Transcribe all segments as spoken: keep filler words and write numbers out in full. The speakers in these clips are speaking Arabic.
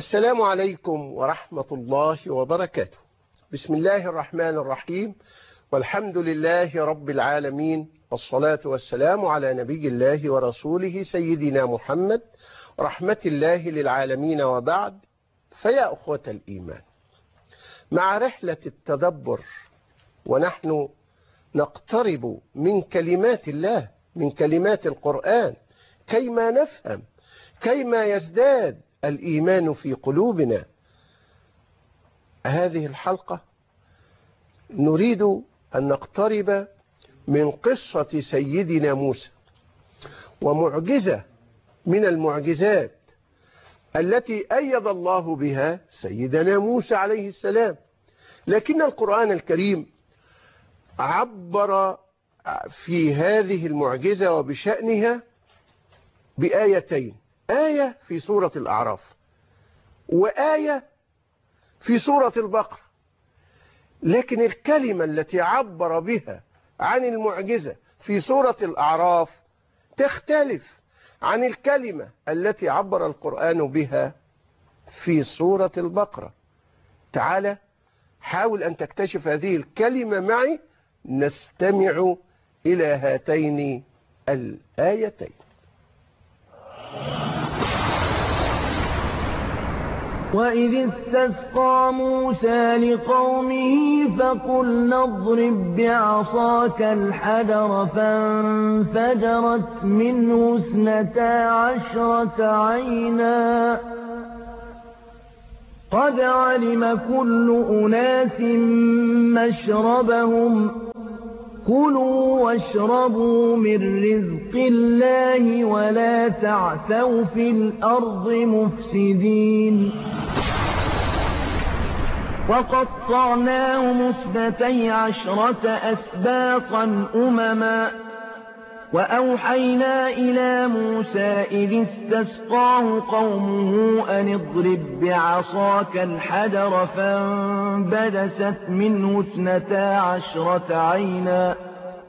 السلام عليكم ورحمة الله وبركاته. بسم الله الرحمن الرحيم، والحمد لله رب العالمين، والصلاة والسلام على نبي الله ورسوله سيدنا محمد رحمة الله للعالمين، وبعد. فيا أخوة الإيمان، مع رحلة التدبر ونحن نقترب من كلمات الله، من كلمات القرآن، كيما نفهم، كيما يزداد الإيمان في قلوبنا. هذه الحلقة نريد أن نقترب من قصة سيدنا موسى، ومعجزة من المعجزات التي أيد الله بها سيدنا موسى عليه السلام. لكن القرآن الكريم عبر في هذه المعجزة وبشأنها بآيتين، آية في سورة الأعراف وآية في سورة البقرة. لكن الكلمة التي عبر بها عن المعجزة في سورة الأعراف تختلف عن الكلمة التي عبر القرآن بها في سورة البقرة. تعال حاول أن تكتشف هذه الكلمة معي، نستمع إلى هاتين الآيتين. وإذ استسقى موسى لقومه فقلنا اضرب بعصاك الحجر فانفجرت منه اثنتا عشرة عينا قد علم كل أناس مشربهم كلوا واشربوا من رزق الله ولا تعثوا في الأرض مفسدين. وقطعناهم اثنتي عشرة أسباطا أمما وأوحينا إلى موسى إذ استسقاه قومه أن اضرب بعصاك الحجر فانبجست منه اثنتا عشرة عينا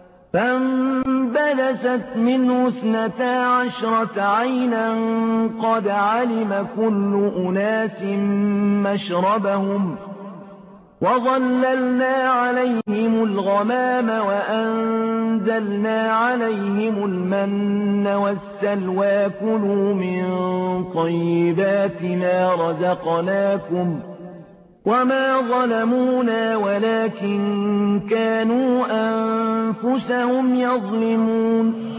فانبجست منه اثنتا عشرة عينا قد علم كل أناس مشربهم وظللنا عليهم الغمام وأنزلنا عليهم المن والسلوى كلوا من طيبات ما رزقناكم وما ظلمونا ولكن كانوا أنفسهم يظلمون.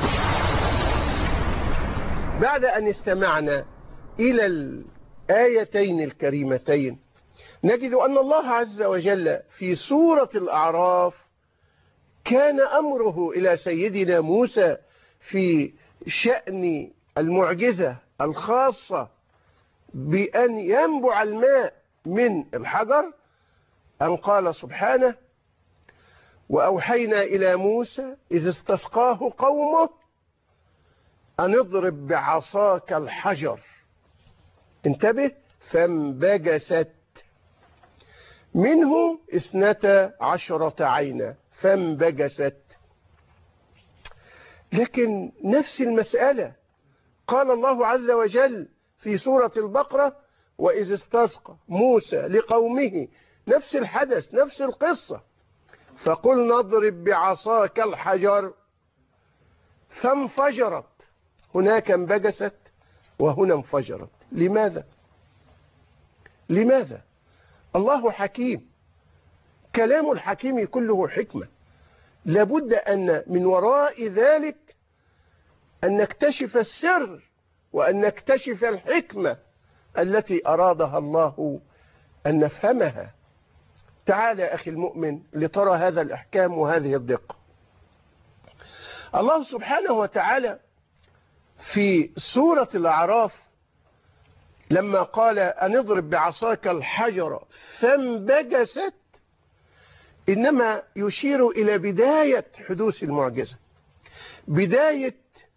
بعد أن استمعنا إلى الآيتين الكريمتين، نجد أن الله عز وجل في سورة الأعراف كان أمره إلى سيدنا موسى في شأن المعجزة الخاصة بأن ينبع الماء من الحجر، أن قال سبحانه: وأوحينا إلى موسى إذ استسقاه قومه أن اضرب بعصاك الحجر. انتبه، فانبجست منه اثنتا عشرة عينا فانبجست. لكن نفس المسألة قال الله عز وجل في سورة البقرة: وإذ استسقى موسى لقومه، نفس الحدث، نفس القصة، فقلنا اضرب بعصاك الحجر فانفجرت. هناك انبجست وهنا انفجرت. لماذا؟ لماذا؟ الله حكيم، كلام الحكيم كله حكمة. لابد أن من وراء ذلك أن نكتشف السر وأن نكتشف الحكمة التي أرادها الله أن نفهمها. تعال يا أخي المؤمن لترى هذا الإحكام وهذه الدقة. الله سبحانه وتعالى في سورة الأعراف لما قال أن اضرب بعصاك الحجر فانبجست، إنما يشير إلى بداية حدوث المعجزة، بداية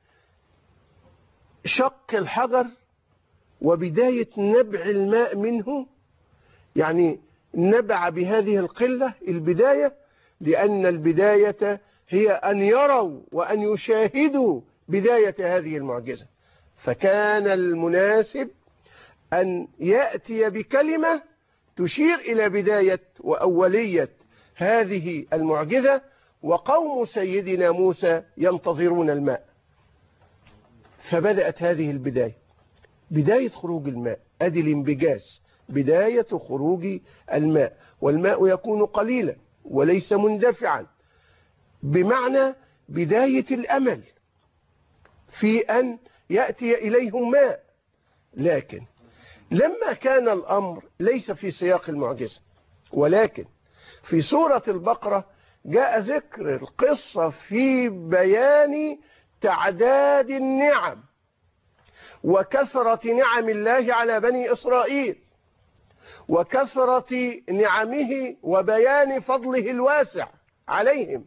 شق الحجر وبداية نبع الماء منه. يعني نبع بهذه القلة البداية، لأن البداية هي أن يروا وأن يشاهدوا بداية هذه المعجزة. فكان المناسب أن يأتي بكلمة تشير إلى بداية وأولية هذه المعجزة، وقوم سيدنا موسى ينتظرون الماء. فبدأت هذه البداية، بداية خروج الماء، أدي الانبجاس، بداية خروج الماء. والماء يكون قليلا وليس مندفعا، بمعنى بداية الأمل في أن يأتي إليهم ماء. لكن لما كان الأمر ليس في سياق المعجزة، ولكن في سورة البقرة جاء ذكر القصة في بيان تعداد النعم وكثرة نعم الله على بني إسرائيل، وكثرة نعمه وبيان فضله الواسع عليهم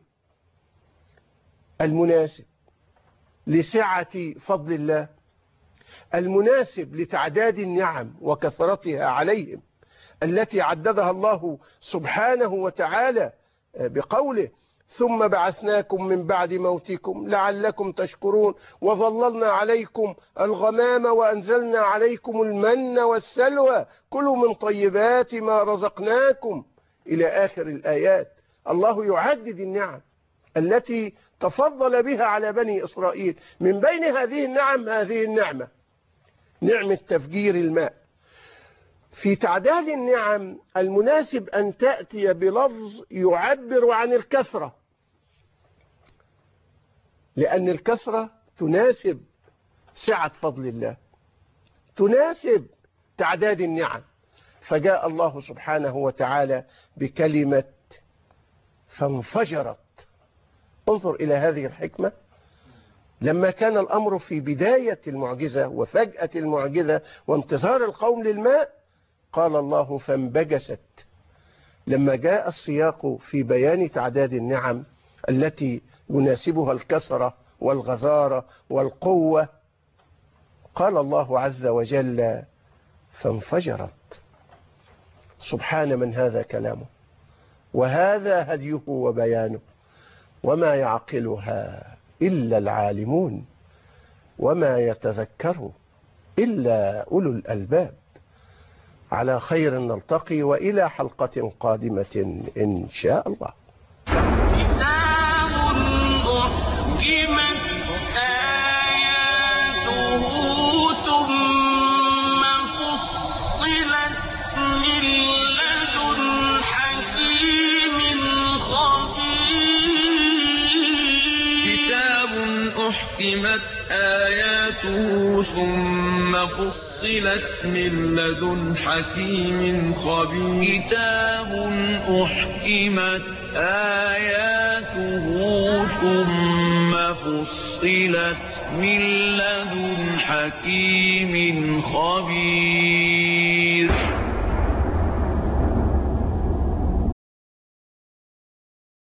المناسب لسعة فضل الله، المناسب لتعداد النعم وكثرتها عليهم التي عددها الله سبحانه وتعالى بقوله: ثم بعثناكم من بعد موتكم لعلكم تشكرون وظللنا عليكم الغمام وأنزلنا عليكم المن والسلوى كلوا من طيبات ما رزقناكم إلى آخر الآيات. الله يعدد النعم التي تفضل بها على بني إسرائيل. من بين هذه النعم هذه النعمة، نعمة تفجير الماء. في تعداد النعم المناسب أن تأتي بلفظ يعبر عن الكثرة، لأن الكثرة تناسب سعة فضل الله، تناسب تعداد النعم. فجاء الله سبحانه وتعالى بكلمة فانفجرت. انظر إلى هذه الحكمة. لما كان الأمر في بداية المعجزة وفجأة المعجزة وانتظار القوم للماء، قال الله فانبجست. لما جاء السياق في بيان تعداد النعم التي يناسبها الكثرة والغزارة والقوة، قال الله عز وجل فانفجرت. سبحان من هذا كلامه وهذا هديه وبيانه، وما يعقلها إلا العالمون وما يتذكر إلا أولو الألباب. على خير نلتقي، وإلى حلقة قادمة إن شاء الله. أحكمت آياته ثم فصلت من لدن حكيم خبير. كتاب أحكمت آياته ثم فصلت من لدن حكيم خبير.